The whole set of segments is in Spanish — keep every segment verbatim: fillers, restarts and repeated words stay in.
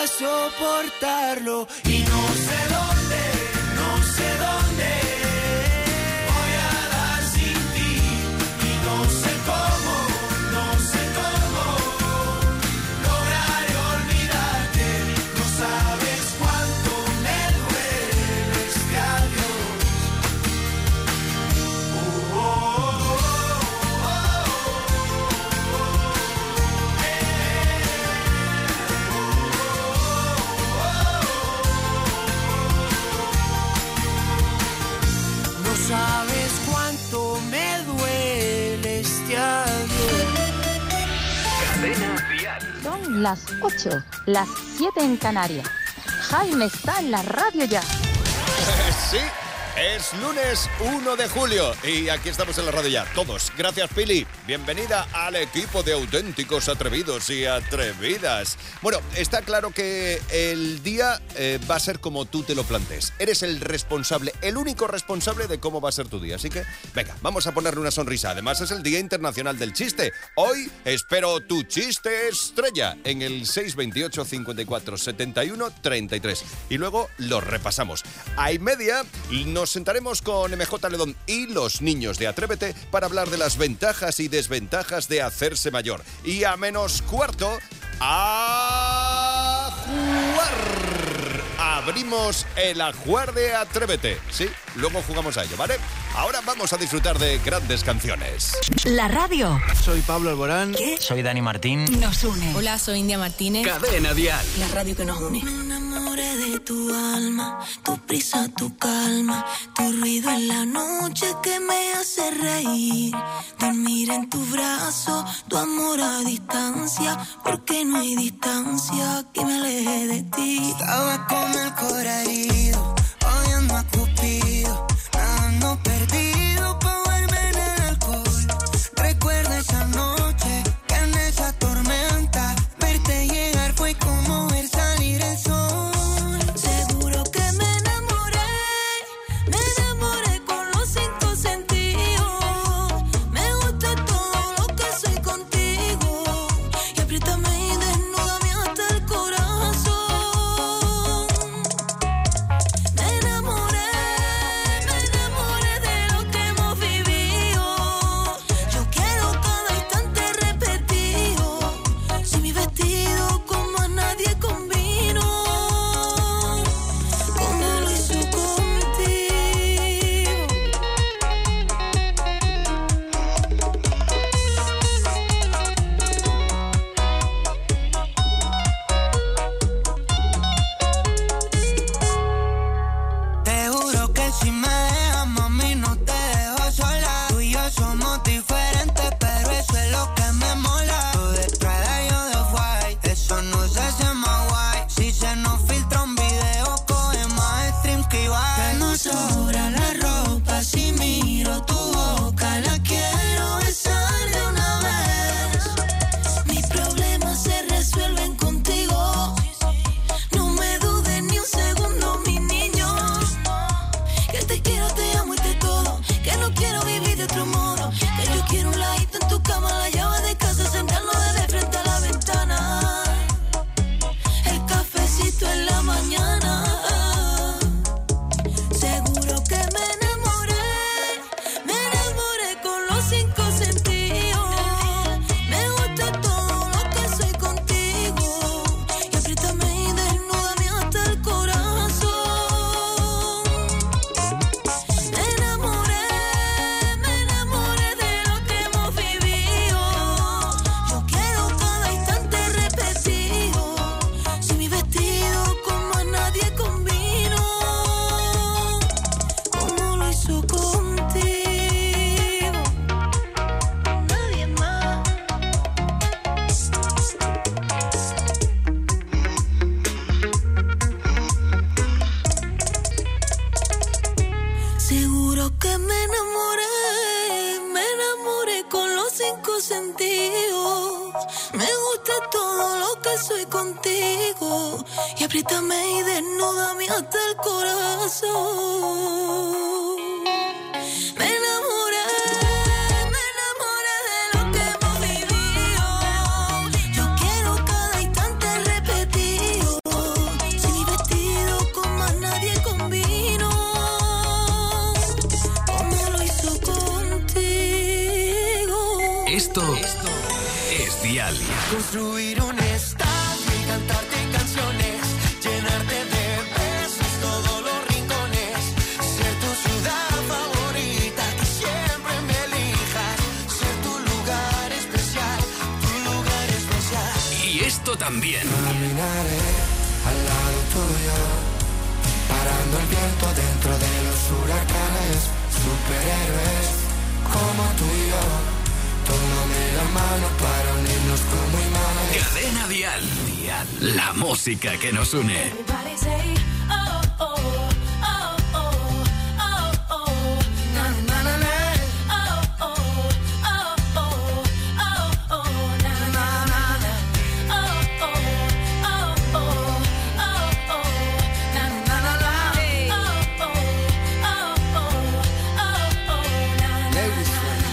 a soportarlo y no sé dónde, no sé dónde voy a dar sin ti y no sé cómo, no sé cómo lograré olvidarte. No sabes cuánto me duele este adiós. Oh, oh, oh, oh, oh, oh, eh, no sabes cuánto me duele este adiós. Cadena Dial. Son las ocho, las siete en Canarias. Jaime está en la radio ya. Sí, es lunes uno de julio y aquí estamos en la radio ya, todos. Gracias, Pili. Bienvenida al equipo de auténticos atrevidos y atrevidas. Bueno, está claro que el día eh, va a ser como tú te lo plantees. Eres el responsable, el único responsable de cómo va a ser tu día. Así que, venga, vamos a ponerle una sonrisa. Además, es el Día Internacional del Chiste. Hoy espero tu chiste estrella en el seis veintiocho, cincuenta y cuatro, setenta y uno, treinta y tres. Y luego lo repasamos. A y media nos sentaremos con M J Ledón y los niños de Atrévete para hablar de las ventajas y desventajas de hacerse mayor. Y a menos cuarto, a jugar. Abrimos el ajuar de Atrévete. Sí, luego jugamos a ello, ¿vale? Ahora vamos a disfrutar de grandes canciones. La radio. Soy Pablo Alborán. ¿Qué? Soy Dani Martín. Nos une. Hola, soy India Martínez. Cadena Dial. La radio que nos une. Me enamoré de tu alma, tu prisa, tu calma, tu ruido en la noche que me hace reír. Dormir en tu brazo, tu amor a distancia, porque no hay distancia que me aleje de ti. Estaba con el corazón herido, odiando a Cupido, nadando perdido pa' verme en el alcohol. Recuerdo esa noche, que en esa tormenta, verte llegar fue como ver salir el sol. Seguro que me enamoré, me enamoré con los cinco sentidos. Me gusta todo lo que soy contigo, y apriétame y desnúdame hasta el corazón. Me enamoré, me enamoré de lo que hemos vivido. Yo quiero cada instante repetido, si mi vestido como a nadie combino, como lo hizo contigo. Te juro que si me dejas, mami, no te dejo sola. Tú y yo somos diferentes, pero eso es lo que me mola. Tú de Prada, yo de White, eso no se hace más guay. Si se nos filtra un video, coge más streams que Ibai. Que no sobra la ropa, si miro tu boca, la quiero besar de una vez. Mis problemas se resuelven contigo, no me dudes ni un segundo, mi niño. Que te quiero, te amo y te todo, que no quiero vivir de otro modo. Que yo quiero un ladito en tu cama, la llave de casa, sentarnos de frente a la ventana. El cafecito en la mañana. Seguro que me enamoré, me enamoré con los cinco sentidos. Me gusta todo lo que soy contigo, y apriétame y desnúdame hasta el corazón. Me enamoré, me enamoré de lo que hemos vivido. Yo quiero cada instante repetido, si mi vestido como a nadie combino, como lo hizo contigo. Nadie más. Seguro que me enamoré, me enamoré con los cinco sentidos. Me gusta todo lo que soy contigo, y apriétame y desnúdame hasta el corazón. Me enamoré, me enamoré de lo que hemos vivido. Yo quiero cada instante repetido, Dial. Construir un estadio y cantarte canciones, llenarte de besos todos los rincones, ser tu ciudad favorita, que siempre me elijas, ser tu lugar especial, tu lugar especial. Y esto también. Caminaré al lado tuyo, parando el viento dentro de los huracanes, superhéroes como tú y yo, tómame la mano para unirnos como imanes. Cadena Dial. Dial. La música que nos une. Everybody say, oh, oh, oh, oh, oh, oh, na na na na, oh, oh, oh, oh, oh, oh, na na na na, oh, oh, oh, oh, oh, oh, na na na na, oh, oh, oh, oh, oh, na na na.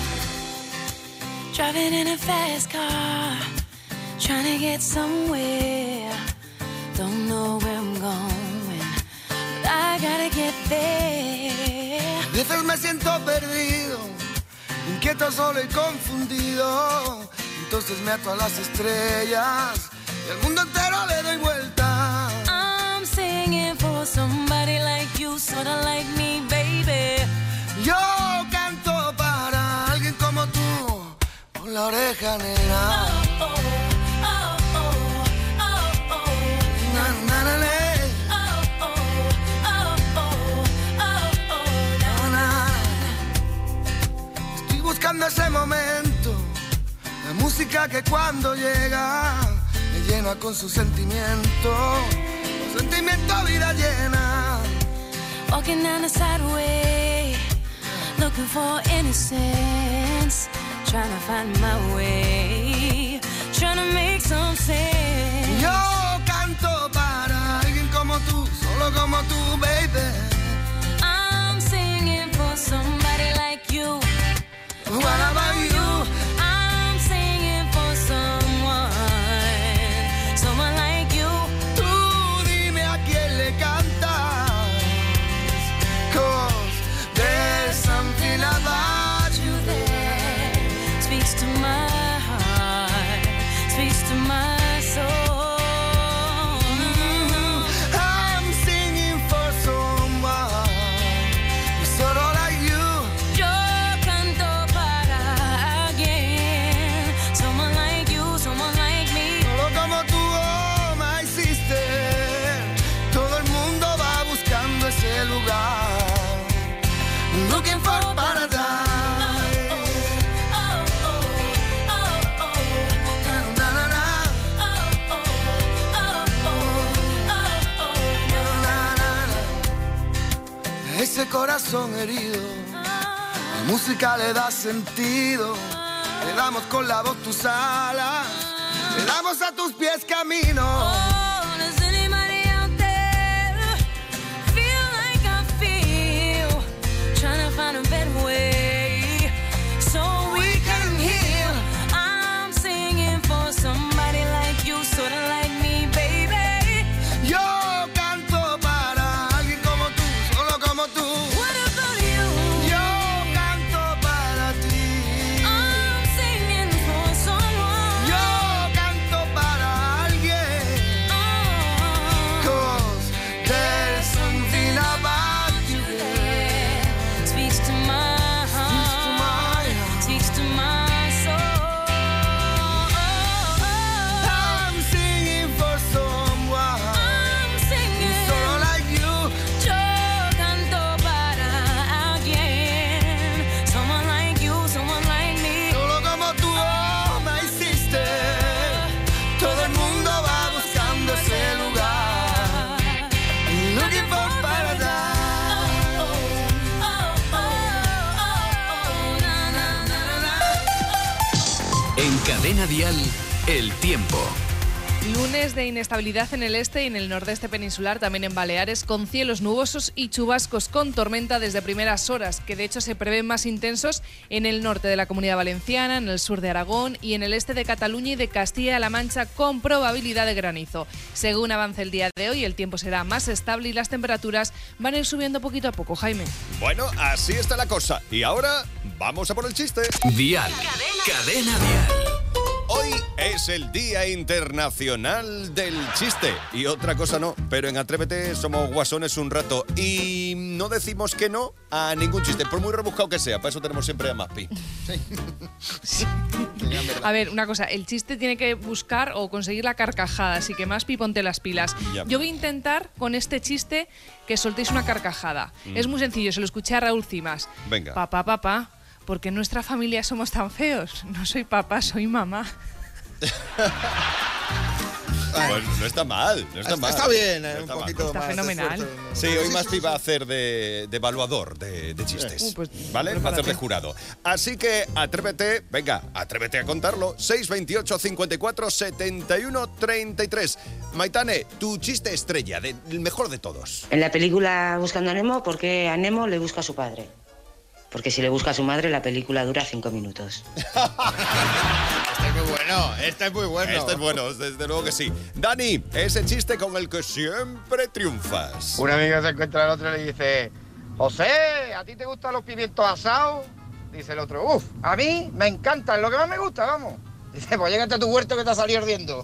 Driving in a fast car, trying to get somewhere. Don't know where I'm going, but I gotta get there. A veces me siento perdido, inquieto, solo y confundido. Entonces me ato a las estrellas y al mundo entero le doy vuelta. I'm singing for somebody like you, sorta like me, baby. Yo canto para alguien como tú, con la oreja negra. Oh, oh, oh, oh, oh, oh, Na, na, na, na. oh, oh, oh, oh, oh, oh, na, Na, na. Estoy buscando ese momento, la música que cuando llega me llena con su sentimiento, con sentimiento vida llena. Walking down the sideway, looking for innocence, trying to find my way, trying to make some sense. Yo canto para alguien como tú, solo como tú, baby. I'm singing for somebody like you. What about you? I'm singing for someone, someone like you. Tú dime a quién le cantas, 'cause there's something about you there. Speaks to my heart, speaks to my soul. I'm singing for someone solo like you. Yo canto para alguien, someone like you, someone like me. Solo como tú, oh my sister. Todo el mundo va buscando ese lugar, looking for paradise. Oh, oh, oh, oh, Na, na, na, oh, oh, oh, oh, oh, na, na, na. Ese corazón herido, la música le da sentido. Le damos con la voz tus alas, le damos a tus pies camino. oh. Does anybody out there feel like I feel? Trying to find a better way so we can heal. I'm singing for somebody like you, sorta like me, baby. Yo canto para alguien como tú, solo como tú. What about you? Yo canto para ti. I'm singing for someone. Yo canto para alguien. Oh, 'Cause there's something about you there. speaks to my Speaks to my heart, heart. speaks to my soul. I'm singing for someone I'm singing. solo like you. Yo canto para alguien, someone like you, someone like me. Solo como tú, oh my sister. Todo el mundo va buscando ese lugar, looking for paradise. Oh, oh, oh, oh, na, na, na, na. En Cadena Dial, el tiempo. Lunes de inestabilidad en el este y en el nordeste peninsular, también en Baleares, con cielos nubosos y chubascos con tormenta desde primeras horas, que de hecho se prevén más intensos en el norte de la Comunidad Valenciana, en el sur de Aragón y en el este de Cataluña y de Castilla-La Mancha, con probabilidad de granizo. Según avance el día de hoy, el tiempo será más estable y las temperaturas van a ir subiendo poquito a poco, Jaime. Bueno, así está la cosa. Y ahora vamos a por el chiste. Dial. Cadena Dial. Hoy es el Día Internacional del Chiste. Y otra cosa no, pero en Atrévete somos guasones un rato y no decimos que no a ningún chiste, por muy rebuscado que sea. Para eso tenemos siempre a Maspi. Sí. A ver, una cosa, el chiste tiene que buscar o conseguir la carcajada, así que Maspi, ponte las pilas. Ya. Yo voy a intentar con este chiste que soltéis una carcajada. Mm. Es muy sencillo, se lo escuché a Raúl Cimas. Venga. Papá, papá, ¿por qué en nuestra familia somos tan feos? No soy papá, soy mamá. Pues no está mal, no está, está mal. Está bien, eh, no un está poquito está más fenomenal. de Sí, hoy Maspi va a hacer de, de evaluador de, de chistes, uh, pues, ¿vale? Va a hacer de jurado. Así que atrévete, venga, atrévete a contarlo. seis veintiocho, cincuenta y cuatro, setenta y uno, treinta y tres. Maitane, tu chiste estrella, de, el mejor de todos. En la película Buscando a Nemo, ¿por qué a Nemo le busca a su padre? Porque si le busca a su madre, la película dura cinco minutos. Este es muy bueno, este es muy bueno. Este es bueno, desde luego que sí. Dani, ese chiste con el que siempre triunfas. Un amigo se encuentra al otro y le dice: José, ¿a ti te gustan los pimientos asados? Dice el otro: uf, a mí me encantan, lo que más me gusta, vamos. Dice: pues llégate a tu huerto que te ha salido ardiendo.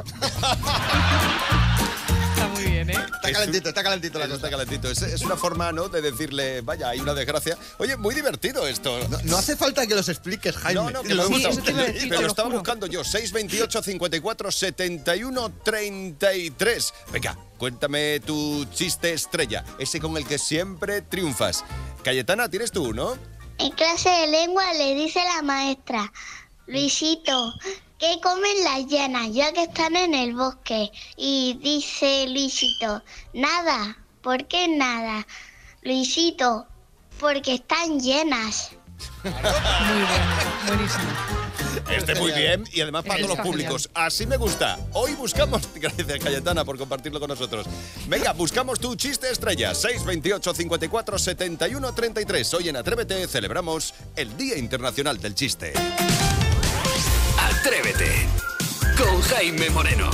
Está muy bien, ¿eh? Está calentito, está calentito la cosa. Está calentito. Es, es una forma, ¿no?, de decirle, vaya, hay una desgracia. Oye, muy divertido esto. No, no hace falta que los expliques, Jaime. No, no, que Sí, me lo gusta. eso te iba a decir, Pero te lo lo estaba juro. buscando yo. seis veintiocho, cincuenta y cuatro, setenta y uno, treinta y tres. Venga, cuéntame tu chiste estrella, ese con el que siempre triunfas. Cayetana, tienes tú, ¿no? En clase de lengua le dice la maestra: Luisito, ¿qué comen las llanas ya que están en el bosque? Y dice Luisito: nada. ¿Por qué nada? Luisito, porque están llenas. Muy bien, buenísimo. Este muy bien y además para todos los Está públicos. Así me gusta. Hoy buscamos... Gracias, Cayetana, por compartirlo con nosotros. Venga, buscamos tu chiste estrella. seis veintiocho, cincuenta y cuatro, setenta y uno, treinta y tres. Hoy en Atrévete celebramos el Día Internacional del Chiste. Atrévete con Jaime Moreno.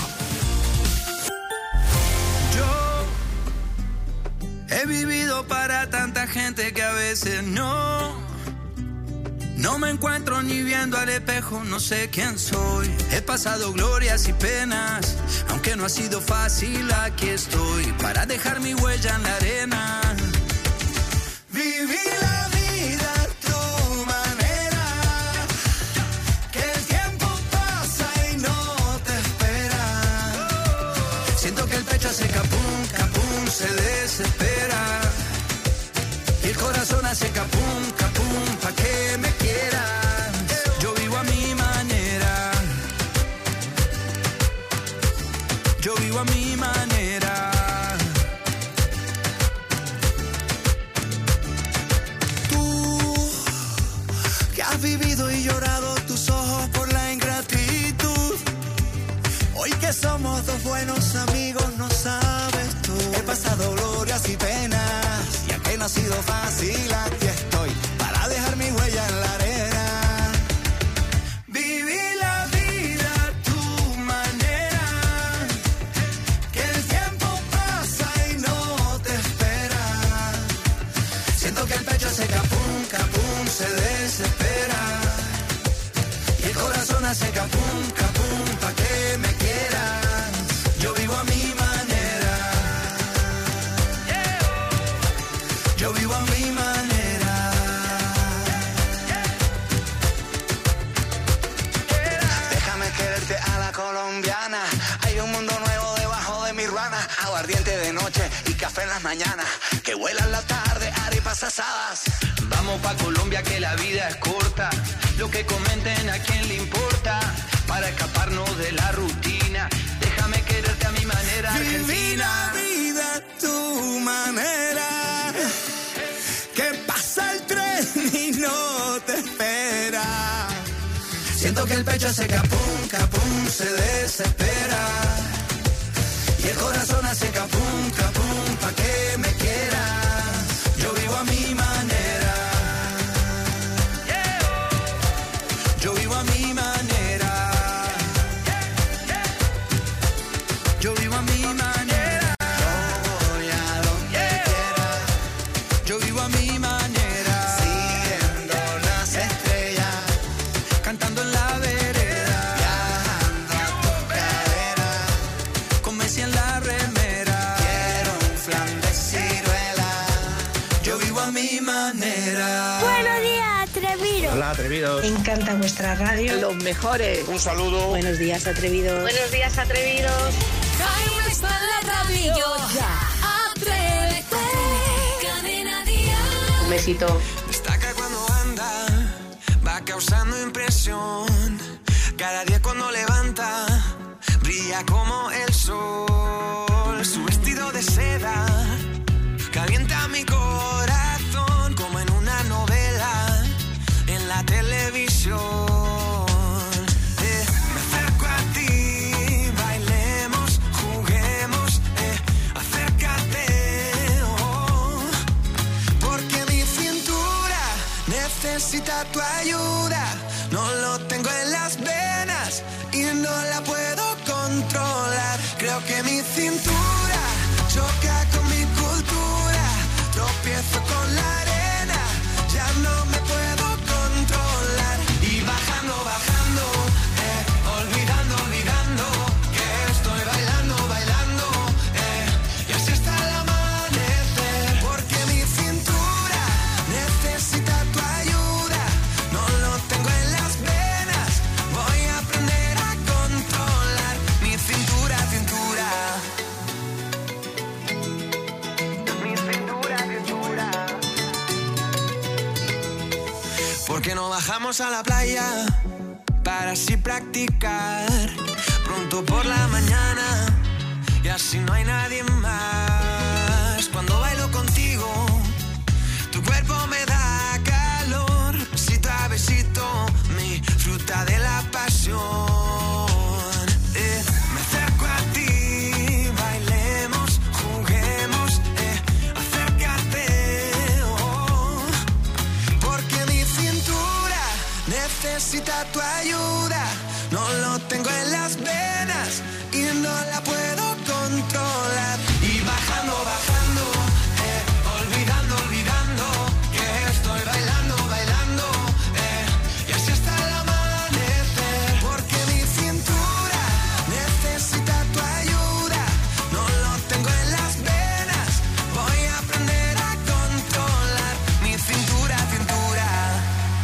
He vivido para tanta gente que a veces no, no me encuentro ni viendo al espejo, no sé quién soy. He pasado glorias y penas, aunque no ha sido fácil, aquí estoy para dejar mi huella en la arena. Viví la vida a tu manera, que el tiempo pasa y no te espera. Siento que el pecho hace capum, capum, se desespera. Y el corazón hace capum, capum, pa' que me quieras. Yo vivo a mi manera. Yo vivo a mi manera. Tú, que has vivido y llorado tus ojos por la ingratitud. Hoy que somos dos buenos amigos, no sabes tú. He pasado glorias y penas, y aunque no ha sido fácil, aquí estoy para dejar mi huella en la arena. Viví la vida a tu manera, que el tiempo pasa y no te espera. Siento que el pecho hace capum, capum, se desespera. Y el corazón hace capum, capum, pa' que me quieras. Yo vivo a mi manera. Yo vivo a mi manera. Déjame quererte a la colombiana. Hay un mundo nuevo debajo de mi ruana. Aguardiente de noche y café en las mañanas. Que vuelan la tarde, arepas asadas. Vamos pa' Colombia que la vida es corta. Lo que comenten a quién le importa. Para escaparnos de la rutina. Déjame quererte a mi manera, Argentina. Viví la vida a tu manera. Que pasa el tren y no te espera. Siento que el pecho hace capum, capum, se desespera. Y el corazón hace capum, capum, pa' que me quieras. Yo vivo a mi manera. Yo vivo a mi manera. Yo vivo a mi manera. Yo voy a donde quiera. Yo vivo a mi manera. Siguiendo las estrellas, cantando en la vereda. la remera. Quiero un flan de ciruela, yo vivo a mi manera. Buenos días, atrevidos. Hola, atrevidos. Me encanta vuestra radio. Los mejores. Un saludo. Buenos días, atrevidos. Buenos días, atrevidos. Jaime está en la radio. Atrévete. Cadena Dial. Un besito. Destaca cuando anda, va causando impresión. Cada día cuando levanta, brilla como el sol. Su vestido de seda calienta mi corazón como en una novela en la televisión. Eh, me acerco a ti, bailemos, juguemos, eh, acércate, oh, porque mi cintura necesita tu ayuda. No lo tengo en las venas y no la puedo controlar. Creo que mi cintura choca con mi cultura. Tropiezo con la arena, ya no me puedo controlar. Y bajando, bajando, eh, olvidando, olvidando que estoy bailando, bailando, eh, y así hasta el amanecer. Porque mi cintura necesita tu ayuda. No lo tengo en las venas, voy a aprender a controlar mi cintura, cintura. Mi cintura, cintura. ¿Por qué no bajamos a la playa para así practicar pronto por la mañana y así no hay nadie más? Cuando bailo contigo, tu cuerpo me da calor, besito a besito, mi fruta de la pasión. Eh, me acerco a ti, bailemos, juguemos, eh, acércate, oh, porque mi cintura necesita tu ayuda. No lo tengo en las venas y no la puedo controlar. Y bajando, bajando, eh, olvidando, olvidando que estoy bailando, bailando, eh, y así hasta el amanecer. Porque mi cintura necesita tu ayuda. No lo tengo en las venas, voy a aprender a controlar mi cintura, cintura.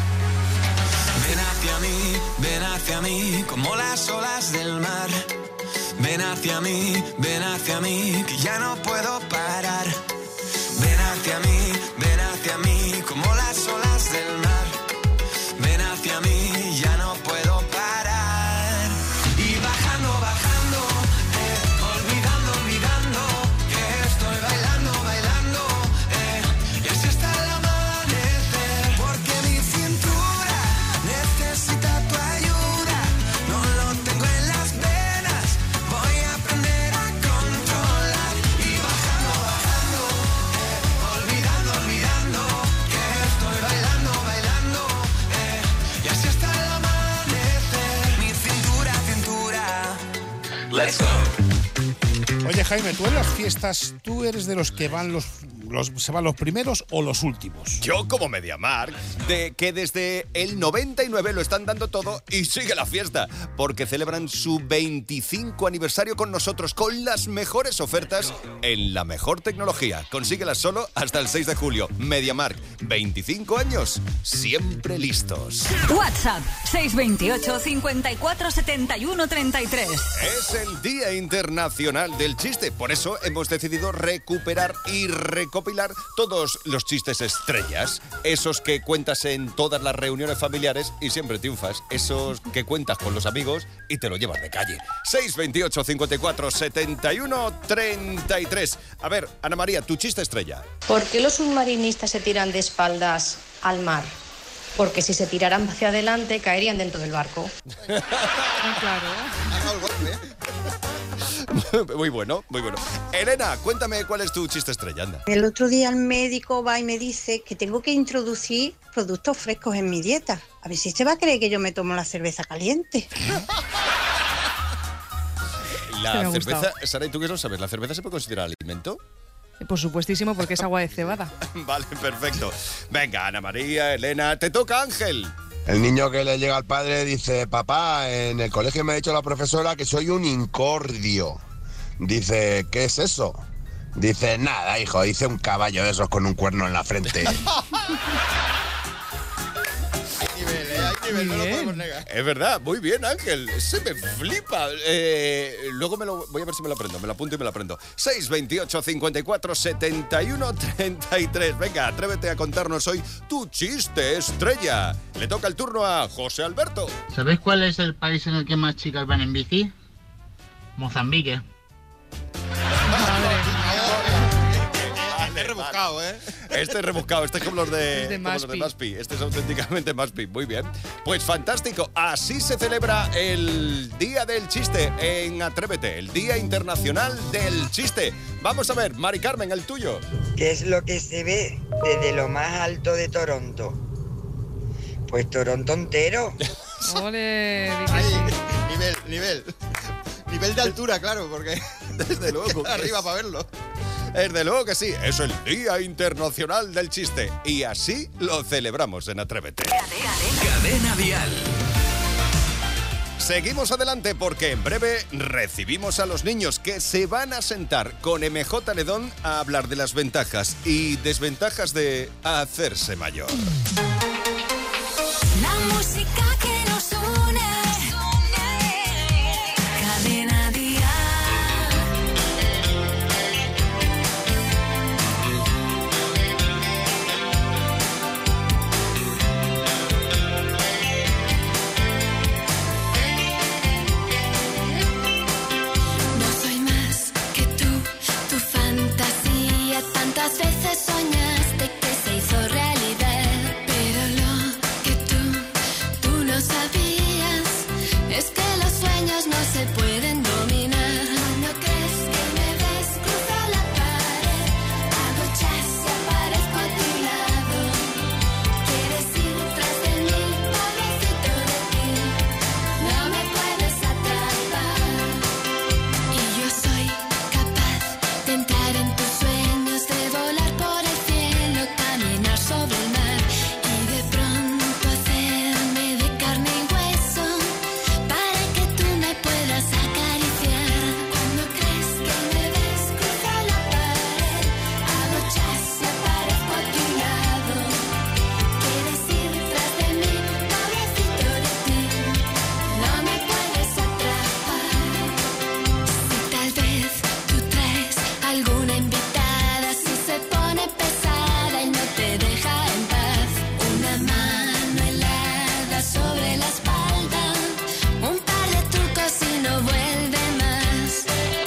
Ven hacia mí, ven hacia mí, como las olas del mar. Ven hacia mí, ven hacia mí, que ya no puedo parar. Ven hacia mí, ven hacia mí, como las olas del mar. Ven hacia mí, ya no puedo parar. Y bajando, bajando, eh, olvidando, olvidando que estoy bailando, bailando, eh, y así hasta el amanecer. Porque mi cintura necesita tu ayuda. No lo tengo en las venas, voy a aprender a controlar. Y bajando, bajando, eh, olvidando, olvidando que estoy bailando, bailando, eh, y así hasta el amanecer. Mi cintura, cintura. Let's go. Oye, Jaime, tú en las fiestas, ¿tú eres de los que van los, los se van los primeros o los últimos? Yo como MediaMarkt, de que desde el noventa y nueve lo están dando todo y sigue la fiesta, porque celebran su veinticinco aniversario con nosotros, con las mejores ofertas en la mejor tecnología. Consíguelas solo hasta el seis de julio. MediaMarkt, veinticinco años, siempre listos. WhatsApp seis veintiocho, cincuenta y cuatro, setenta y uno, treinta y tres. Es el Día Internacional del Chiste, por eso hemos decidido recuperar y recopilar todos los chistes estrellas, esos que cuentas en todas las reuniones familiares y siempre triunfas, esos que cuentas con los amigos y te lo llevas de calle. seis veintiocho, cincuenta y cuatro, setenta y uno, treinta y tres. A ver, Ana María, tu chiste estrella. ¿Por qué los submarinistas se tiran de espaldas al mar? Porque si se tiraran hacia adelante caerían dentro del barco. Claro. Muy bueno, muy bueno. Elena, cuéntame cuál es tu chiste estrella, anda. El otro día el médico va y me dice que tengo que introducir productos frescos en mi dieta. A ver si se va a creer que yo me tomo la cerveza caliente. La cerveza, Sara, ¿y tú qué lo sabes? ¿La cerveza se puede considerar alimento? Por supuestísimo, porque es agua de cebada. Vale, perfecto. Venga, Ana María, Elena, te toca, Ángel. El niño que le llega al padre dice: papá, en el colegio me ha dicho la profesora que soy un incordio. Dice, ¿qué es eso? Dice, nada, hijo, hice un caballo de esos con un cuerno en la frente. No lo podemos negar. Es verdad, muy bien, Ángel. Se me flipa. Eh, luego me lo voy a ver si me lo aprendo. Me lo apunto y me lo aprendo. seis veintiocho, cincuenta y cuatro, setenta y uno, treinta y tres. Venga, atrévete a contarnos hoy tu chiste estrella. Le toca el turno a José Alberto. ¿Sabéis cuál es el país en el que más chicas van en bici? Mozambique. Este es rebuscado, ¿eh? Este es rebuscado, este es como los de, Es de como los de Maspi. Maspi. Este es auténticamente Maspi. Muy bien. Pues fantástico. Así se celebra el Día del Chiste en Atrévete, el Día Internacional del Chiste. Vamos a ver, Mari Carmen, el tuyo. ¿Qué es lo que se ve desde lo más alto de Toronto? Pues Toronto entero. Ole, Nivel, nivel. Nivel de altura, claro, porque desde luego. arriba para verlo. Desde luego que sí, es el Día Internacional del Chiste. Y así lo celebramos en Atrévete. Cadena Dial. Seguimos adelante porque en breve recibimos a los niños que se van a sentar con M J Ledón a hablar de las ventajas y desventajas de hacerse mayor. La música que nos une. Cadena Dial. No soy más que tú, tu fantasía. Tantas veces soñaste que se hizo realidad, pero lo que tú, tú no sabías es que los sueños no se pueden dominar. Cuando crees que me ves, cruzo la pared, hago chas y aparezco a tu lado. Quieres ir tras de mí, pobrecito de ti, no me puedes atrapar. Y yo soy capaz de entrar en tus sueños, de volar por el cielo, caminar sobre el mar y de pronto hacerme de carne y hueso para que tú me puedas acariciar. Cuando crees que me ves, cruzo la pared, hago chas y aparezco a tu lado. Quieres ir tras de mí, pobrecito de ti, no me puedes atrapar. Si tal vez tú traes alguna invitada, si se pone pesada y no te deja en paz, una mano helada sobre la espalda, un par de trucos y no vuelve más.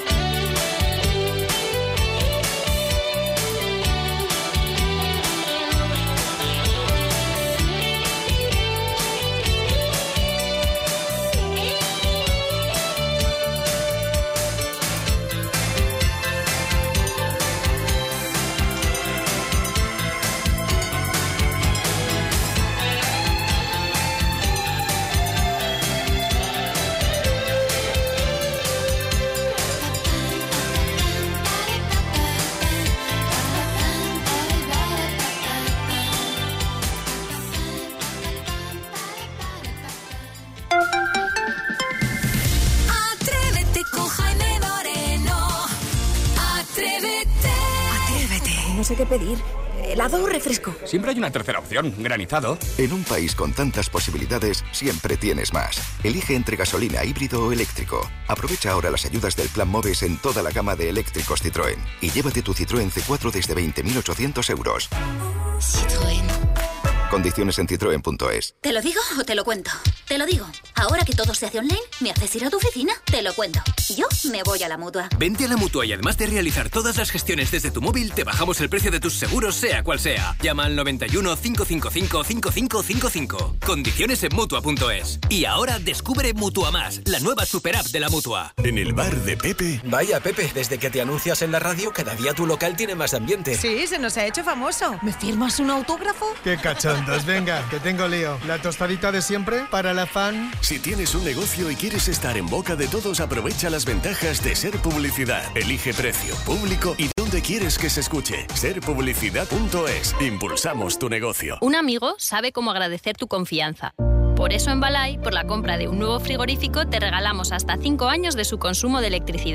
Atrévete con Jaime Moreno. Atrévete. Atrévete. No sé qué pedir. ¿Helado o refresco? Siempre hay una tercera opción, granizado. En un país con tantas posibilidades, siempre tienes más. Elige entre gasolina, híbrido o eléctrico. Aprovecha ahora las ayudas del Plan Moves en toda la gama de eléctricos Citroën. Y llévate tu Citroën C cuatro desde veinte mil ochocientos euros. Citroën. Condiciones en citroen punto es. ¿Te lo digo o te lo cuento? Te lo digo. Ahora que todo se hace online, ¿me haces ir a tu oficina? Te lo cuento. Yo me voy a la Mutua. Vente a la Mutua y además de realizar todas las gestiones desde tu móvil, te bajamos el precio de tus seguros, sea cual sea. Llama al noventa y uno, cinco cinco cinco, cinco cinco cinco cinco. Condiciones en Mutua punto es. Y ahora descubre Mutua Más, la nueva super app de la Mutua. En el bar de Pepe. Vaya, Pepe, desde que te anuncias en la radio, cada día tu local tiene más ambiente. Sí, se nos ha hecho famoso. ¿Me firmas un autógrafo? Qué cachondos, venga, que tengo lío. La tostadita de siempre para la fan. Si tienes un negocio y quieres estar en boca de todos, aprovecha las ventajas de Ser Publicidad. Elige precio, público y dónde quieres que se escuche. ser publicidad punto es. Impulsamos tu negocio. Un amigo sabe cómo agradecer tu confianza. Por eso en Balay, por la compra de un nuevo frigorífico, te regalamos hasta cinco años de su consumo de electricidad.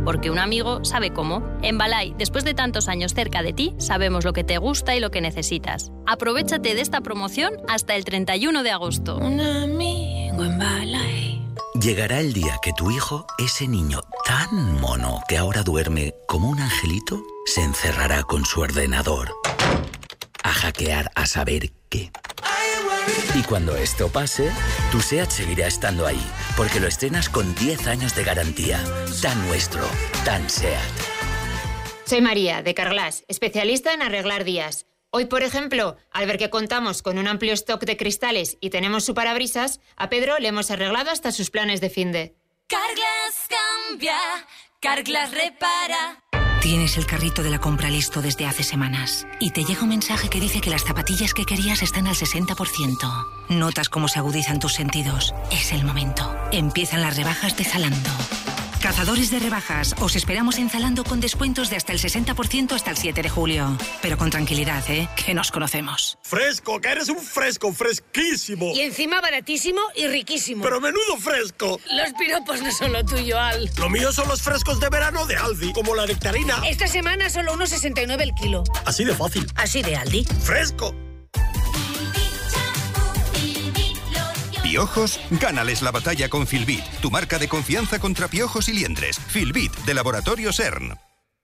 porque un amigo sabe cómo. En Balay, después de tantos años cerca de ti, sabemos lo que te gusta y lo que necesitas. Aprovechate de esta promoción hasta el treinta y uno de agosto. Un amigo en Balay. Llegará el día que tu hijo, ese niño tan mono que ahora duerme como un angelito, se encerrará con su ordenador a hackear a saber qué. Y cuando esto pase, tu SEAT seguirá estando ahí, porque lo estrenas con diez años de garantía. Tan nuestro, tan SEAT. Soy María, de Carglass, especialista en arreglar días. Hoy, por ejemplo, al ver que contamos con un amplio stock de cristales y tenemos su parabrisas, a Pedro le hemos arreglado hasta sus planes de finde. Carglass cambia, Carglass repara. Tienes el carrito de la compra listo desde hace semanas y te llega un mensaje que dice que las zapatillas que querías están al sesenta por ciento. Notas cómo se agudizan tus sentidos. Es el momento. Empiezan las rebajas de Zalando. Cazadores de rebajas, os esperamos en Zalando con descuentos de hasta el sesenta por ciento hasta el siete de julio. Pero con tranquilidad, ¿eh? Que nos conocemos. Fresco, que eres un fresco, fresquísimo. Y encima baratísimo y riquísimo. Pero menudo fresco. Los piropos no son lo tuyo, Al. Lo mío son los frescos de verano de Aldi, como la nectarina. Esta semana solo uno sesenta y nueve el kilo. Así de fácil. Así de Aldi. Fresco. ¿Piojos? Gánales la batalla con Filbit, tu marca de confianza contra piojos y liendres. Filbit, de Laboratorio CERN.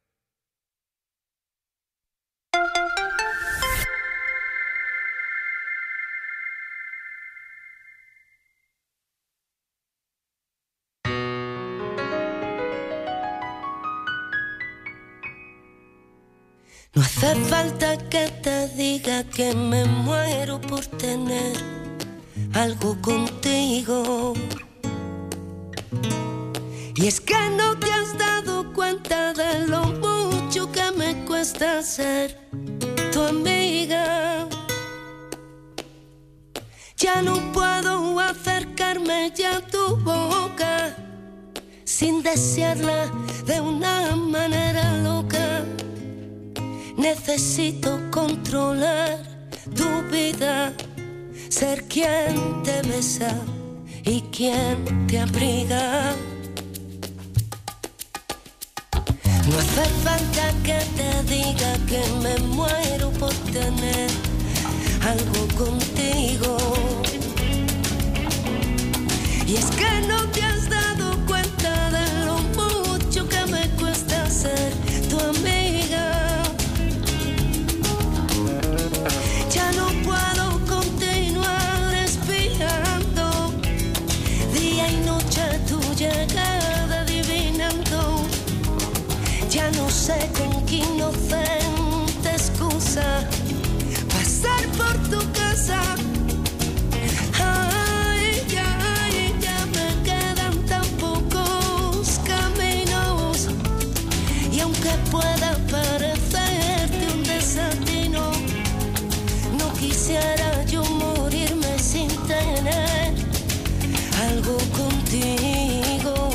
No hace falta que te diga que me muero por tener algo contigo. Y es que no te has dado cuenta de lo mucho que me cuesta ser tu amiga. Ya no puedo acercarme ya a tu boca sin desearla de una manera loca. Necesito controlar tu vida, ser quien te besa y quien te abriga. No hace falta que te diga que me muero por tener algo contigo. Y es que no te has dado cuenta de lo mucho que me cuesta ser tu amiga. Ya no puedo continuar espiando día y noche tu llegada adivinando. Ya no sé con qué inocente excusa pasar por tu casa. Ay, ya, ay, ya me quedan tan pocos caminos. Y aunque pueda parecerte un desatino, no quisiera yo morirme sin tener algo contigo.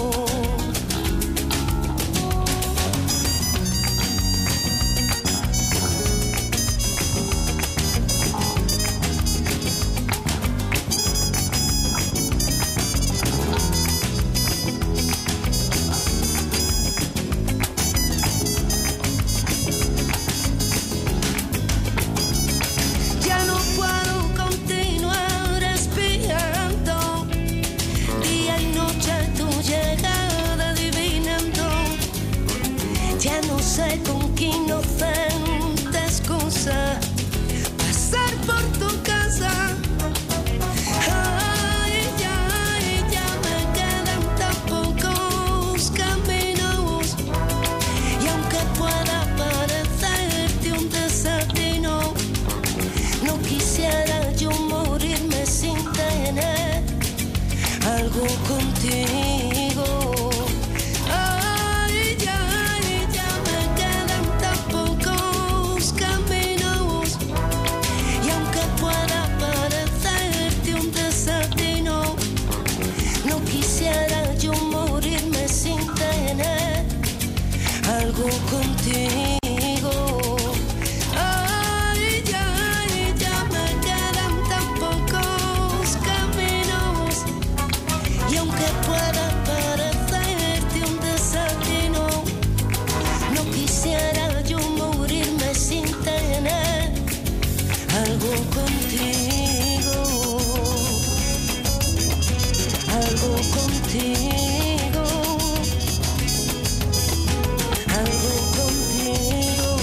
Sé con qué inocente excusa pasar por tu casa. Ay, ya, ay, ya me quedan tan pocos caminos. Y aunque pueda parecerte un desatino, no quisiera yo morirme sin tener algo contigo. Ay, ya, ay, ya me quedan No quisiera yo morirme sin tener algo contigo, algo contigo, algo contigo.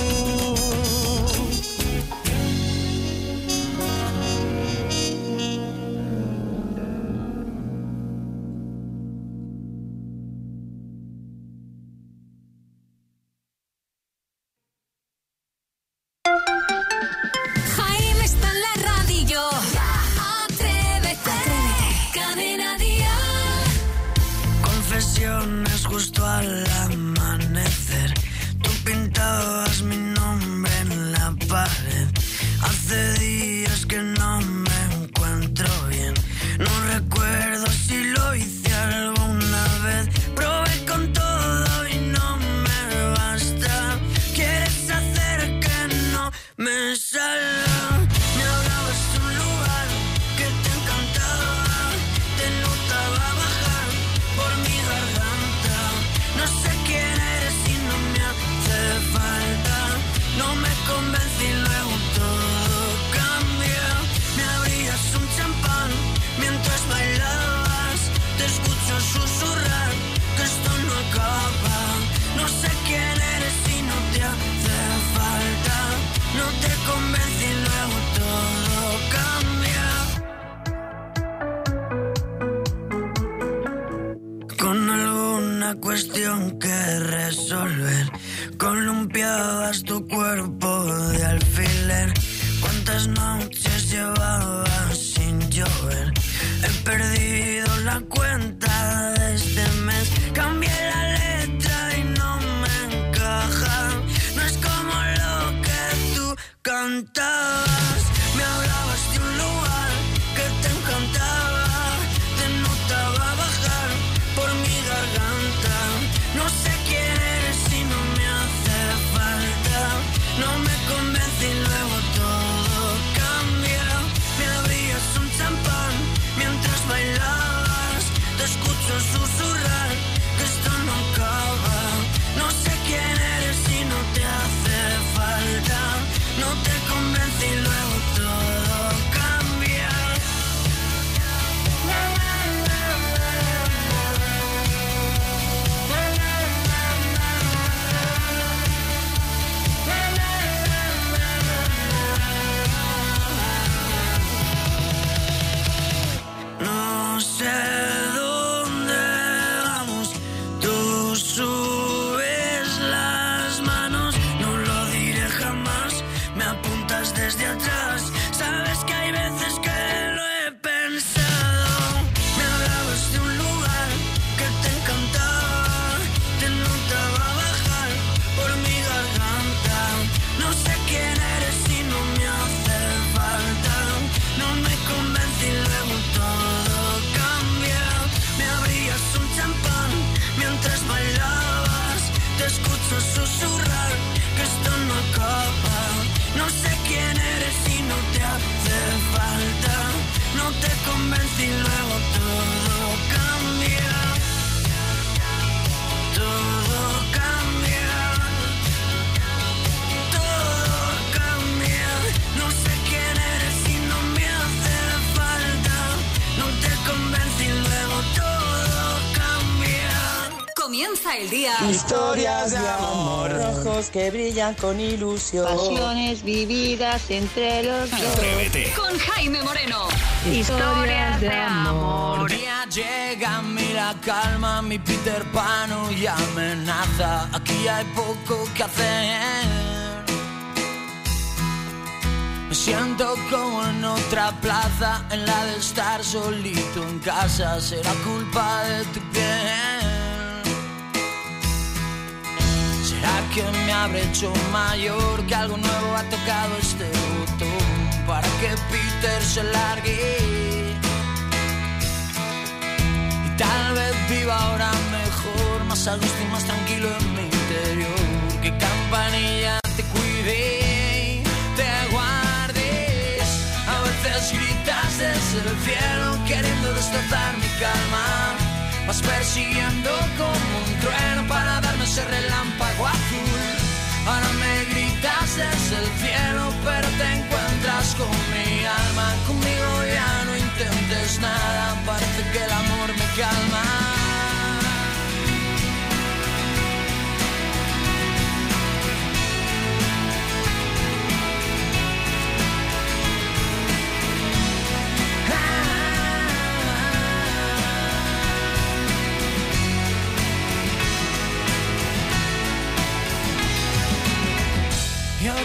Jaime está en la radio. Atrévete. Cadena Dial. Confesiones justo al amanecer. Tú pintabas mi nombre en la pared. Hace días que no me encuentro bien. No recuerdo si lo hice alguna vez. Probé con todo y no me basta. Quieres hacer que no me salga. Me hablabas de un lugar que te encantaba. Te notaba bajar por mi garganta. No sé quién eres y no me hace falta. No me convence y luego todo cambia. Me abrías un champán mientras bailabas. Te escucho susurrar que esto no acaba. No sé quién eres y no te hace falta. No te convence y luego todo cambia. Con alguna cuestión que resolver, columpiabas tu cuerpo de alfiler. ¿Cuántas noches llevabas sin llover? He perdido la cuenta de este mes. Cambié la letra y no me encaja. No es como lo que tú cantabas. Me hablabas de un lugar que te encantaba. Te notaba bajar por mi garganta. No sé quién eres y no me hace falta. No me convence y luego todo cambia. Me abrías un champán mientras bailabas. Te escucho susurrar que esto no acaba. No sé quién eres y no te hace falta. No te convence y luego todo cambia. No sé dónde vamos, tú subes las manos, no lo diré jamás, me apuntas desde atrás, sabes que hay veces que lo he pensado, me hablabas de un lugar que te encantaba, te notaba bajar por mi garganta, no sé quién eres y no me hace falta, no me convence y luego todo cambia, me abrías un champán mientras bailabas, te escucho susurrar que esto no acaba, no sé quién eres y no te hace falta, no te convence y luego todo cambia, todo cambia, todo cambia, no sé quién eres y no me hace falta, no te convence y luego todo cambia. Comienza el día. Historias de amor, rojos que brillan con ilusión. Pasiones vividas entre los dos. Atrévete. Con Jaime Moreno. Historias de amor. Día llega, mira calma, mi Peter Pan y amenaza. Aquí hay poco que hacer. Me siento como en otra plaza, en la de estar solito en casa. Será culpa de tu piel. ¿Será que me habré hecho mayor? Que algo nuevo ha tocado este botón para que Peter se largue. Y tal vez viva ahora mejor, más a gusto y más tranquilo en mi interior. Que campanilla te cuide, te guardes. A veces gritas desde el cielo queriendo destrozar mi calma. Vas persiguiendo como un trueno para darme ese relámpago azul.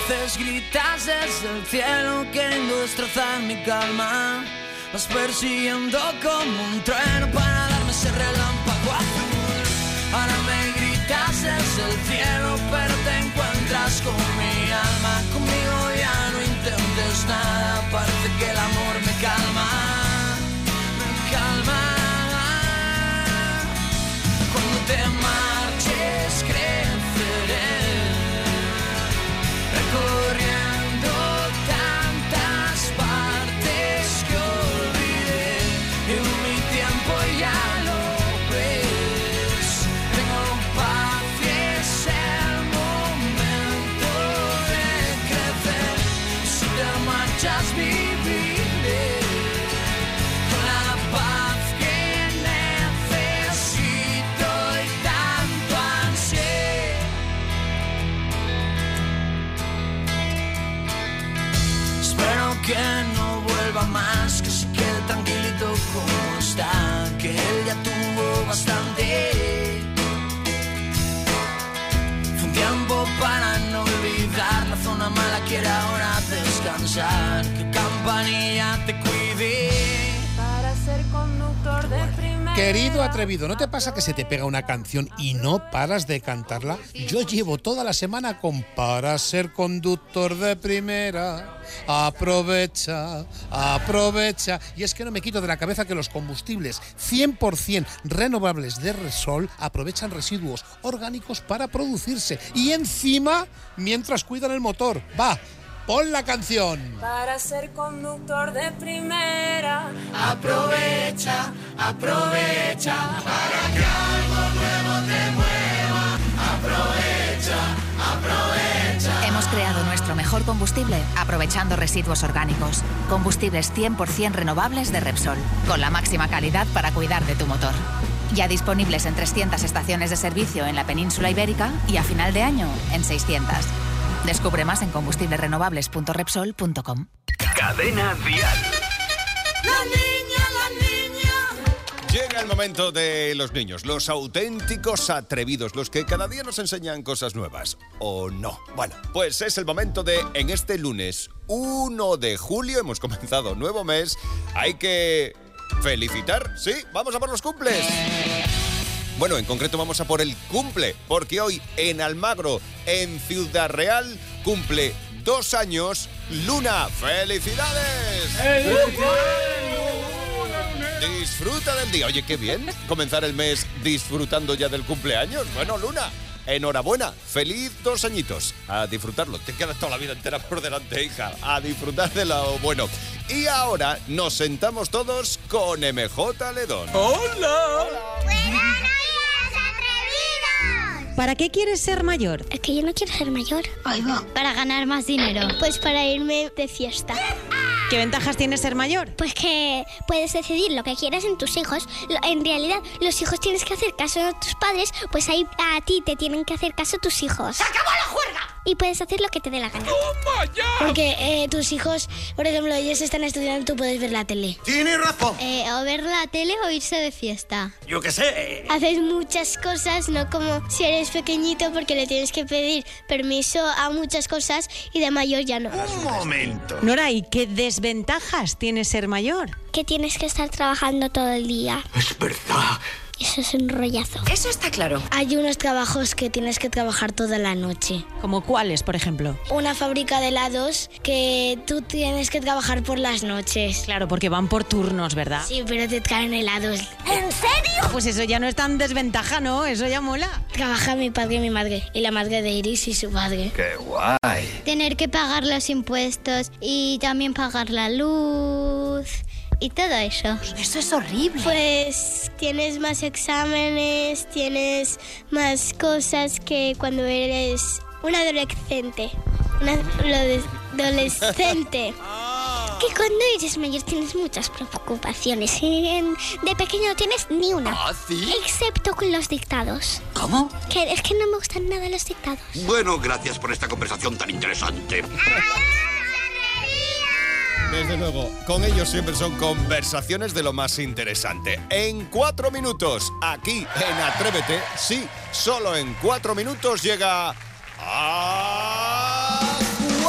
veces gritas desde el cielo queriendo destrozar mi calma. Vas persiguiendo como un trueno para darme ese relámpago azul. Ahora me gritas desde el cielo, pero te encuentras con mi alma. Conmigo ya no intentes nada, parece que el amor me calma, me calma. Cuando te marches creceré, recorriendo tantas partes que olvidé. En mi tiempo ya lo ves, tengo paz y es el momento de crecer. Si te marchas viviré con la paz que necesito y tanto ansié. Espero que no vuelva más, que se quede tranquilito como está, que él ya tuvo bastante. Fue un tiempo para no olvidar, la zona mala quiere ahora descansar. Que Campanilla te cuide Para ser conductor de primera. Querido atrevido, ¿no te pasa que se te pega una canción y no paras de cantarla? Yo llevo toda la semana con para ser conductor de primera. Aprovecha, aprovecha. Y es que no me quito de la cabeza que los combustibles cien por ciento renovables de Repsol aprovechan residuos orgánicos para producirse. Y encima, mientras cuidan el motor. Va, pon la canción. Para ser conductor de primera. Aprovecha, aprovecha, para que algo nuevo te mueva. Aprovecha, aprovecha. Hemos creado nuestro mejor combustible aprovechando residuos orgánicos. Combustibles cien por ciento renovables de Repsol, con la máxima calidad para cuidar de tu motor. Ya disponibles en trescientas estaciones de servicio en la península ibérica y a final de año en seiscientas. Descubre más en combustibles renovables punto repsol punto com. Cadena Dial. La niña, la niña. Llega el momento de los niños, los auténticos atrevidos, los que cada día nos enseñan cosas nuevas. ¿O no? Bueno, pues es el momento de, en este lunes uno de julio, hemos comenzado nuevo mes, hay que felicitar, ¿sí? Vamos a por los cumples. Bueno, en concreto vamos a por el cumple, porque hoy en Almagro, en Ciudad Real, cumple dos años Luna. ¡Felicidades! Disfruta del día. Oye, qué bien comenzar el mes disfrutando ya del cumpleaños. Bueno, Luna, enhorabuena. Feliz dos añitos. A disfrutarlo. Te queda toda la vida entera por delante, hija. A disfrutar de lo bueno. Y ahora nos sentamos todos con M J Ledón. ¡Hola! ¿Para qué quieres ser mayor? Es que yo no quiero ser mayor. Ahí va. Para ganar más dinero. Pues para irme de fiesta. ¿Qué ventajas tiene ser mayor? Pues que puedes decidir lo que quieras en tus hijos. En realidad, los hijos tienes que hacer caso a tus padres, pues ahí a ti te tienen que hacer caso tus hijos. ¡Se acabó la juerga! Y puedes hacer lo que te dé la gana. ¡Toma ya! Porque eh, tus hijos, por ejemplo, ellos están estudiando, tú puedes ver la tele. ¡Tienes razón! Eh, o ver la tele o irse de fiesta. Yo qué sé. Haces muchas cosas, no como si eres pequeñito, porque le tienes que pedir permiso a muchas cosas y de mayor ya no. Un momento. Nora, ¿y qué desventajas tiene ser mayor? Que tienes que estar trabajando todo el día. Es verdad. Eso es un rollazo. Eso está claro. Hay unos trabajos que tienes que trabajar toda la noche. ¿Como cuáles, por ejemplo? Una fábrica de helados que tú tienes que trabajar por las noches. Claro, porque van por turnos, ¿verdad? Sí, pero te traen helados. ¿En serio? Pues eso ya no es tan desventaja, ¿no? Eso ya mola. Trabaja mi padre y mi madre. Y la madre de Iris y su padre. ¡Qué guay! Tener que pagar los impuestos y también pagar la luz y todo eso. Eso es horrible. Pues tienes más exámenes, tienes más cosas que cuando eres un adolescente. Un adolescente. Que cuando eres mayor tienes muchas preocupaciones. De pequeño no tienes ni una. ¿Ah, sí? Excepto con los dictados. ¿Cómo? Que es que no me gustan nada los dictados. Bueno, gracias por esta conversación tan interesante. Desde luego, con ellos siempre son conversaciones de lo más interesante. En cuatro minutos, aquí en Atrévete, sí, solo en cuatro minutos llega a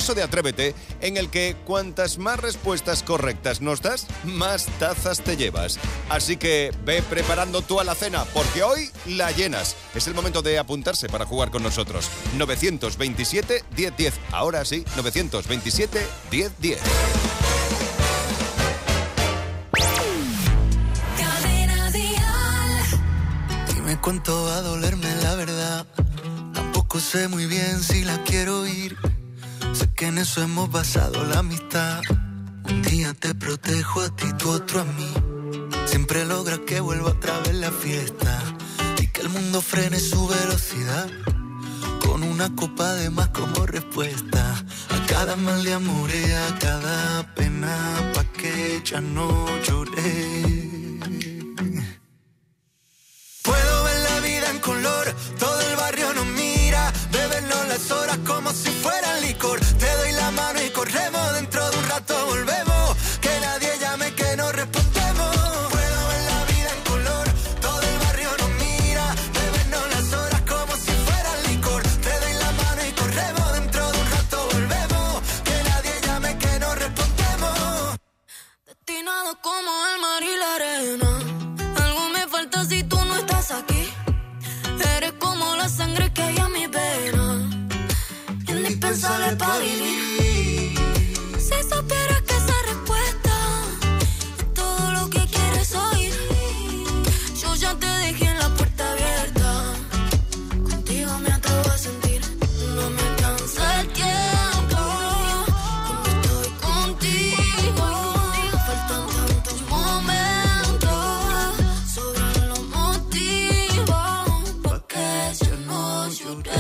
concurso de Atrévete, en el que cuantas más respuestas correctas nos das, más tazas te llevas. Así que ve preparando tu alacena, porque hoy la llenas. Es el momento de apuntarse para jugar con nosotros. nueve dos siete, diez diez. Ahora sí, nueve dos siete, diez diez. Dime cuánto va a dolerme la verdad. Tampoco sé muy bien si la quiero oír. Sé que en eso hemos basado la amistad. Un día te protejo a ti, tú otro a mí. Siempre logras que vuelva otra vez la fiesta y que el mundo frene su velocidad. Con una copa de más como respuesta a cada mal de amor y a cada pena, pa' que ya no lloré. Puedo ver la vida en color, todo el barrio nos mira, bebernos las horas como si fuera licor. Te doy la mano y corremos, dentro de un rato volvemos, que nadie llame que no respondemos. Puedo ver la vida en color, todo el barrio nos mira, bebernos las horas como si fuera licor. Te doy la mano y corremos, dentro de un rato volvemos, que nadie llame que no respondemos. Destinado como el mar y la arena, algo me falta si tú no estás aquí. Eres como la sangre que hay en mi vena, indispensable para vivir. Si supieras que esa respuesta es todo lo que quieres oír. Yo ya te dejé en la puerta abierta, contigo me atrevo a sentir. No me alcanza el tiempo cuando estoy contigo. Faltan tantos momentos, sobran los motivos pa' que yo no lloré.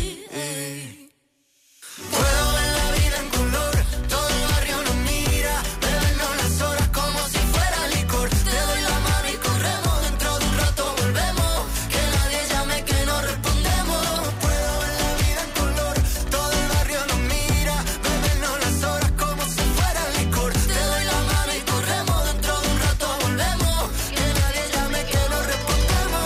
Puedo ver la vida en color, todo el barrio nos mira, bebernos las horas como si fuera licor. Te doy la mano y corremos, dentro de un rato volvemos, que nadie llame que no respondemos. Puedo ver la vida en color, todo el barrio nos mira, bebernos las horas como si fuera licor. Te doy la mano y corremos, dentro de un rato volvemos, que nadie llame que no respondemos.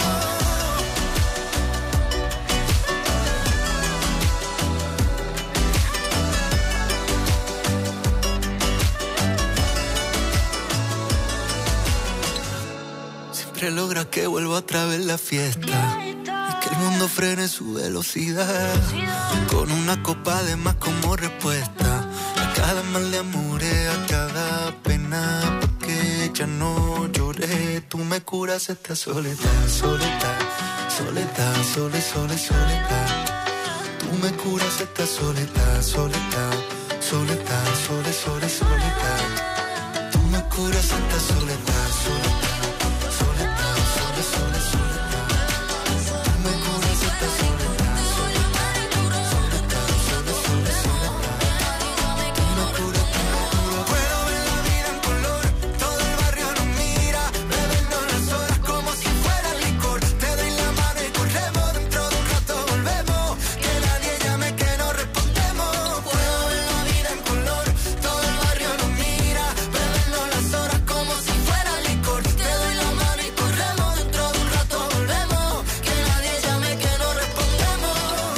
Siempre logras que vuelva otra vez la fiesta y que el mundo frene su velocidad. Con una copa de más como respuesta a cada mal de amor y a cada pena, pa' que ya no lloré. Tú me curas esta soledad, soledad, soledad, sole, sole, soledad. Tú me curas esta soledad, soledad, soledad, sole, sole, soledad. Tú me curas esta soledad, soledad. Soledad, sole, sole, soledad. Tú me curas esta soledad, soledad. Soledad, sole, sole, soledad. Tú me curas, tú me curas. Puedo ver la vida en color, todo el barrio nos mira, bebernos las horas como si fuera licor. Te doy la mano y corremos, dentro de un rato volvemos, que nadie llame que no respondemos. Puedo ver la vida en color, todo el barrio nos mira, bebernos las horas como si fuera licor. Te doy la mano y corremos, dentro de un rato volvemos, que nadie llame que no respondemos.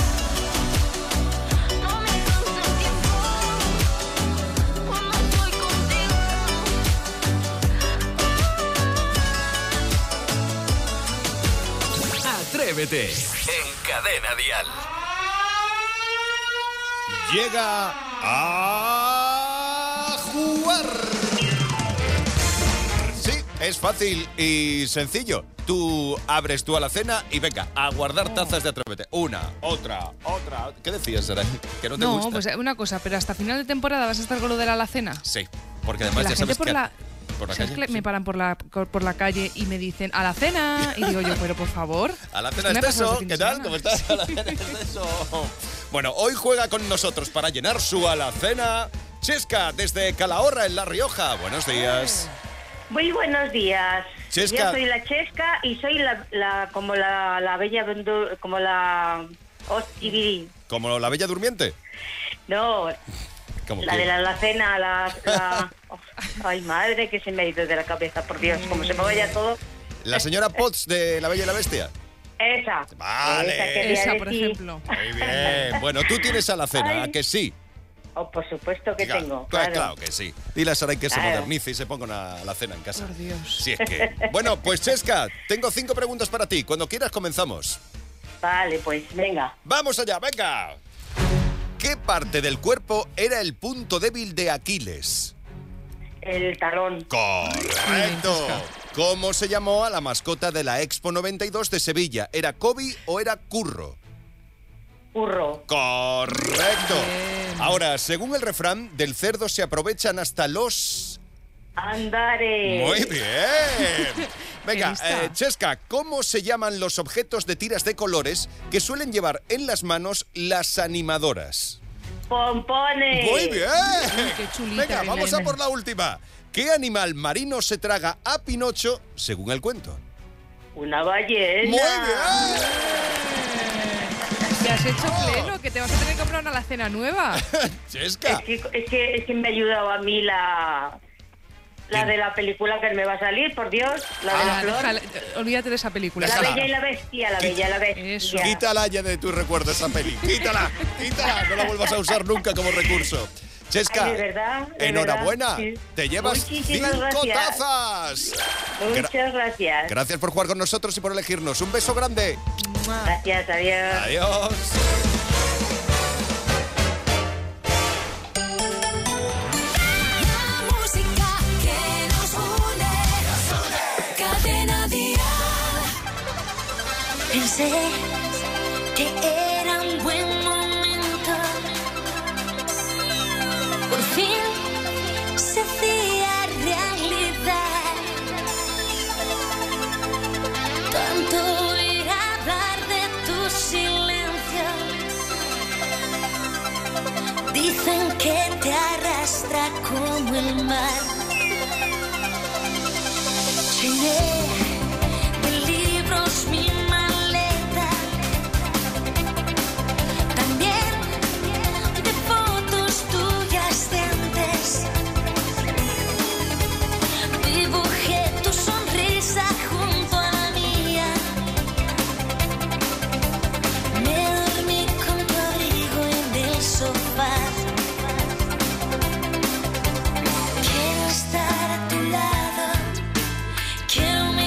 No me cansa el tiempo cuando estoy contigo. Atrévete en Cadena Dial. Llega a jugar. Sí, es fácil y sencillo. Tú abres tu alacena y venga, a guardar tazas de Atrévete. Una, otra, otra. ¿Qué decías, Saray? ¿Que no te No, gusta? pues una cosa, pero hasta final de temporada vas a estar con lo de la alacena. Sí, porque además la ya gente sabes por que... la, por la ¿sabes calle, que me sí. paran por la, por la calle y me dicen a la cena? Y digo yo, pero por favor. A la ¿qué cena me ha es pasado eso, este fin de ¿qué tal? semana? ¿Cómo estás? A la cena es eso. Bueno, hoy juega con nosotros para llenar su alacena Chesca, desde Calahorra, en La Rioja. Buenos días. Muy buenos días. Chesca. Yo soy la Chesca y soy la, la como la, la bella vendu- como la Ostibiri. ¿Como la Bella Durmiente? No, ¿Cómo la que? de la alacena, la, la oh, ay madre, que se me ha ido de la cabeza, por Dios, como se me vaya todo. ¿La señora Potts de La Bella y la Bestia? Esa. Vale. Esa, quería Esa, por decir. ejemplo. Muy bien. Bueno, tú tienes alacena, ¿a Ay. que sí? Oh, por supuesto que Claro, tengo, claro, claro. claro que sí. Dile a Saray que se Claro. modernice y se ponga una- la cena en casa. Por Dios. Si es que... Bueno, pues Chesca, tengo cinco preguntas para ti. Cuando quieras comenzamos. Vale, pues venga. ¡Vamos allá, venga! ¿Qué parte del cuerpo era el punto débil de Aquiles? El talón. Correcto. ¿Cómo se llamó a la mascota de la Expo noventa y dos de Sevilla? ¿Era Kobe o era Curro? Curro. Correcto. Ahora, según el refrán, del cerdo se aprovechan hasta los... Andare. Muy bien. Venga, lista. eh, Chesca, ¿cómo se llaman los objetos de tiras de colores que suelen llevar en las manos las animadoras? Pompones. Muy bien. Qué chulita, Venga, vamos a Belén. por la última. ¿Qué animal marino se traga a Pinocho según el cuento? Una ballena. Muy bien. Te has hecho pleno, que te vas a tener que comprar una alacena nueva. Chesca. Es que, es que, es que me ha ayudado a mí la... La de la película que me va a salir, por Dios. La de la Ah, flor. déjala, olvídate de esa película. La Déjala. bella y la bestia, la bella y la bestia. Quítala ya de tu recuerdo esa peli. Quítala, quítala. No la vuelvas a usar nunca como recurso. Chesca, Ay, de verdad, de enhorabuena. verdad, sí. Te llevas Muchísimas cinco gracias. tazas. Muchas gracias. Gracias por jugar con nosotros y por elegirnos. Un beso grande. Gracias, adiós. Adiós. Música que nos une. Cadena Dial. Pensé que era un buen momento. Por fin se hacía realidad. Tanto oír hablar de tu silencio. Dicen que te arrastra como el mar. Llené de libros mi maleta, también de fotos tuyas de antes. Dibujé tu sonrisa junto a la mía. Me dormí con tu abrigo en el sofá. Quiero estar a tu lado. Quiero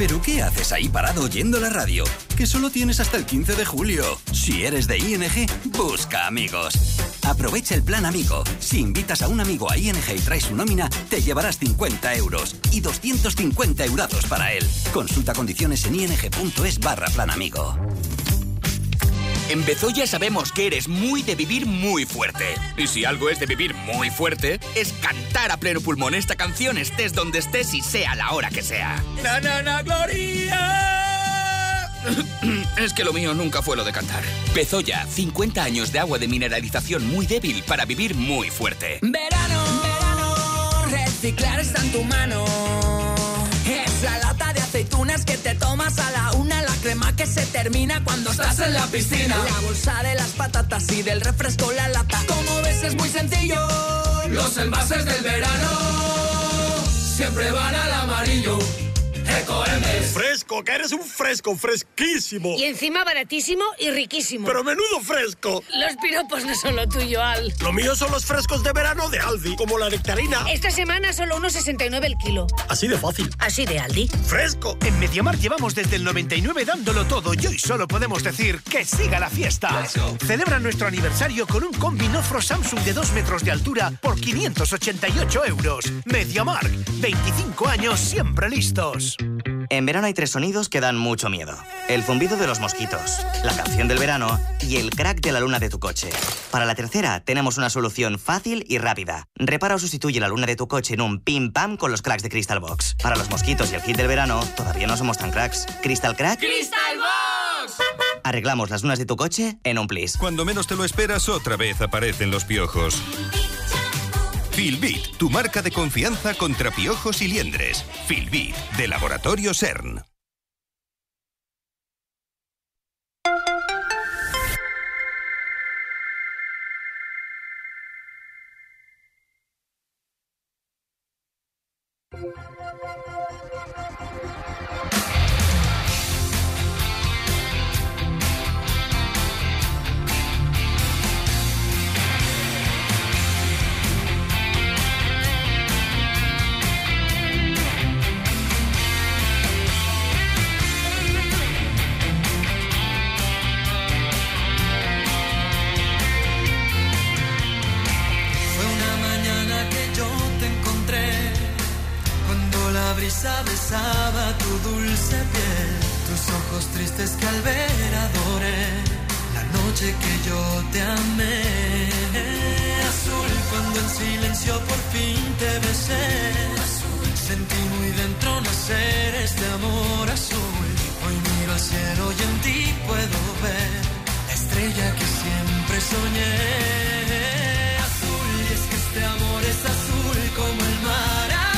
¿Pero qué haces ahí parado oyendo la radio? Que solo tienes hasta el quince de julio. Si eres de I N G, busca amigos. Aprovecha el plan Amigo. Si invitas a un amigo a I N G y traes su nómina, te llevarás cincuenta euros y doscientos cincuenta eurazos para él. Consulta condiciones en ing.es barra plan amigo. En Bezoya sabemos que eres muy de vivir muy fuerte. Y si algo es de vivir muy fuerte, es cantar a pleno pulmón esta canción estés donde estés y sea la hora que sea. ¡Na, na, na, Gloria! Es que lo mío nunca fue lo de cantar. Bezoya, cincuenta años de agua de mineralización muy débil para vivir muy fuerte. Verano, verano, reciclar está en tu mano. Es la lata de aceitunas que te tomas a la una, la crema que se termina cuando estás en la piscina, la bolsa de las patatas y del refresco la lata. Como ves es muy sencillo, los envases del verano siempre van al amarillo. Ecoembes. Fresco, que eres un fresco, fresquísimo. Y encima baratísimo y riquísimo. Pero menudo fresco. Los piropos no son lo tuyo, Al. Lo mío son los frescos de verano de Aldi, como la nectarina. Esta semana solo uno sesenta y nueve el kilo. Así de fácil. Así de Aldi. Fresco. En MediaMarkt llevamos desde el noventa y nueve dándolo todo y hoy solo podemos decir que siga la fiesta. Celebra nuestro aniversario con un combi Nofro Samsung de dos metros de altura por quinientos ochenta y ocho euros. MediaMarkt, veinticinco años siempre listos. En verano hay tres sonidos que dan mucho miedo. El zumbido de los mosquitos, la canción del verano y el crack de la luna de tu coche. Para la tercera, tenemos una solución fácil y rápida. Repara o sustituye la luna de tu coche en un pim pam con los cracks de Crystal Box. Para los mosquitos y el hit del verano, todavía no somos tan cracks. ¿Crystal Crack? ¡Crystal Box! Arreglamos las lunas de tu coche en un plis. Cuando menos te lo esperas, otra vez aparecen los piojos. Filbit, tu marca de confianza contra piojos y liendres. Filbit, de Laboratorio CERN. Besaba tu dulce piel, tus ojos tristes que al ver adoré, la noche que yo te amé. Azul, cuando en silencio por fin te besé, azul, sentí muy dentro nacer este amor azul. Hoy miro al cielo y en ti puedo ver la estrella que siempre soñé. Azul, y es que este amor es azul como el mar.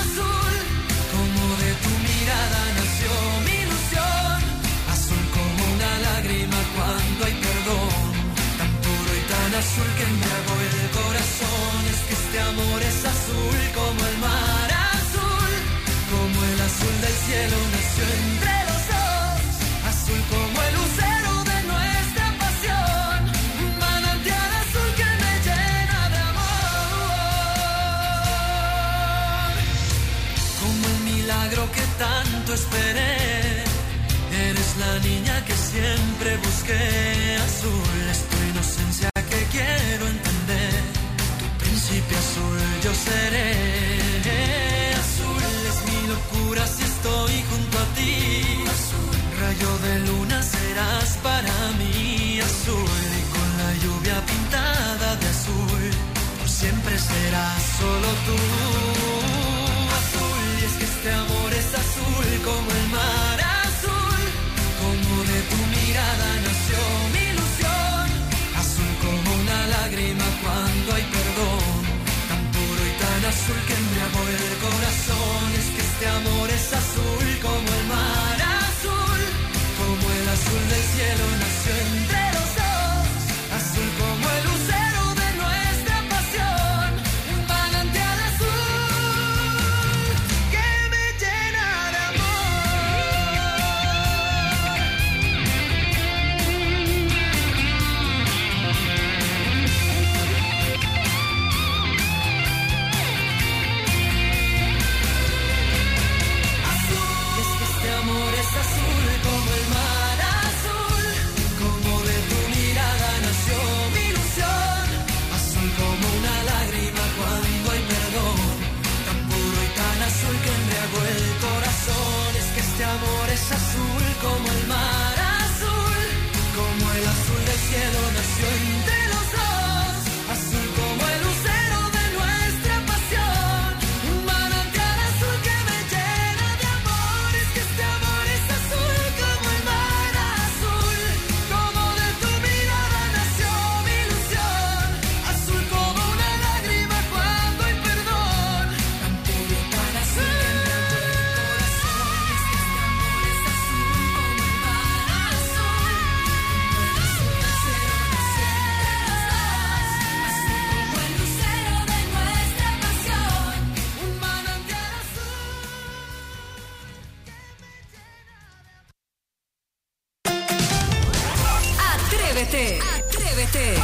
Nació mi ilusión, azul como una lágrima cuando hay perdón, tan puro y tan azul que embriagó el corazón. Es que este amor es azul como el mar azul, como el azul del cielo nació entre los dos, azul como el lucero de nuestra pasión, un manantial azul que me llena de amor, como el milagro que tanto esperé. Eres la niña que siempre busqué. Azul es tu inocencia que quiero entender. Tu príncipe azul yo seré. Azul es mi locura si estoy junto a ti. Azul, rayo de luna serás para mí. Azul y con la lluvia pintada de azul, por siempre serás solo tú. Azul y es que este amor es azul como el mar azul, como de tu mirada nació mi ilusión, azul como una lágrima cuando hay perdón, tan puro y tan azul que embriagó el corazón. Es que este amor es azul como el mar azul, como el azul del cielo nació entre los dos, azul como el lucero de nuestra pasión, un manantial azul que me llena de Atrévete.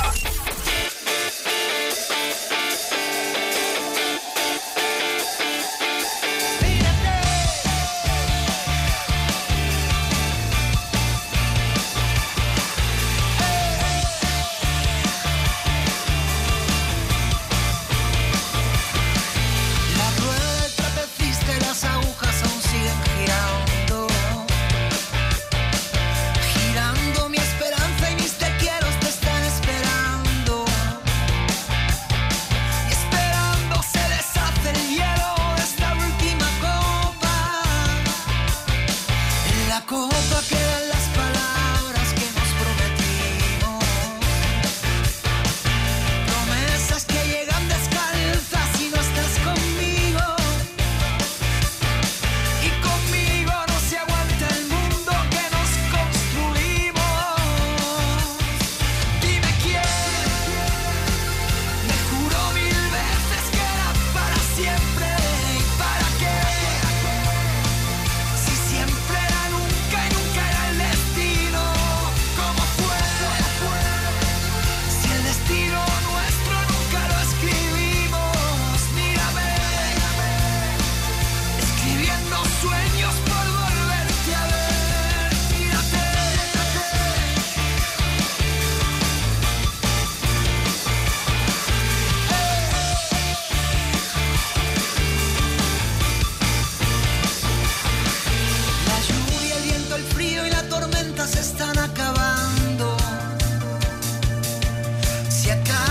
Se están acabando. Si acaso